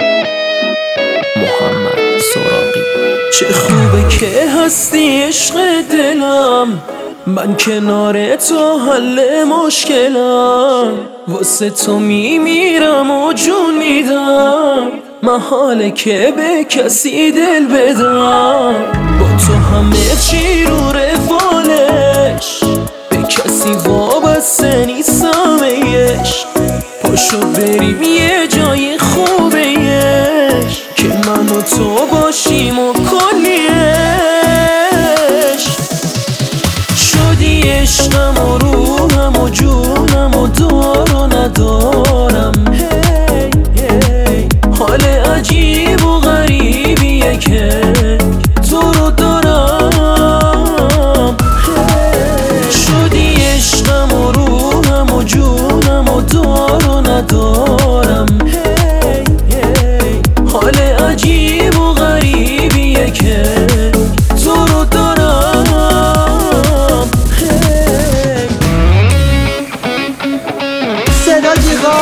محمد سراغی. چه خوبه که هستی عشق دلم، من کنار تو حل مشکلم، واسه تو میمیرم و جون میدم، محاله که به کسی دل بدم. با تو همه چی رو روالش، به کسی وابسته نیستم عشق. پاشو بریم یه جای خوبه عشق، که من و تو باشیم و کلی عشق. شدی عشقم و روحم و جونم و دار و ندارم. حال عجیب و غریبیه که تو رو دارم. شدی عشقم و روحم و جونم و دار و ندارم. حال عجیب و غریبیه که تو رو دارم. صدا جیغا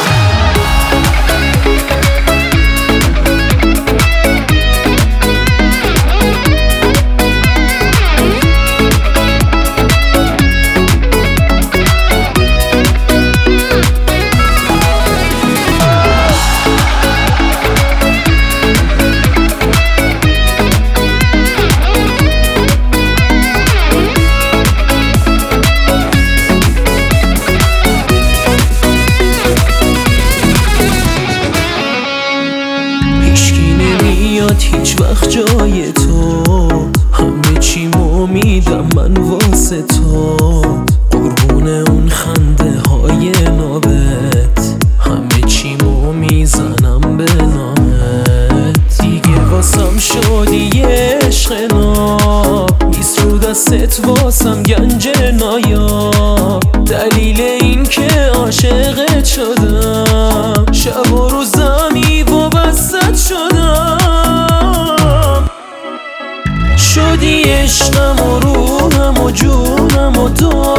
هیچ وقت جای تو، همه چیمو میدم من واسه تو، قربون اون خنده های نابت، همه چیمو میزنم به نامت. دیگه واسم شدی عشق ناب، نیست رو دستت واسم گنج نایاب. دلیل این که عاشقت شدم، شب و روزمی وابستت شدم. شدی عشقم و روحم و جونم و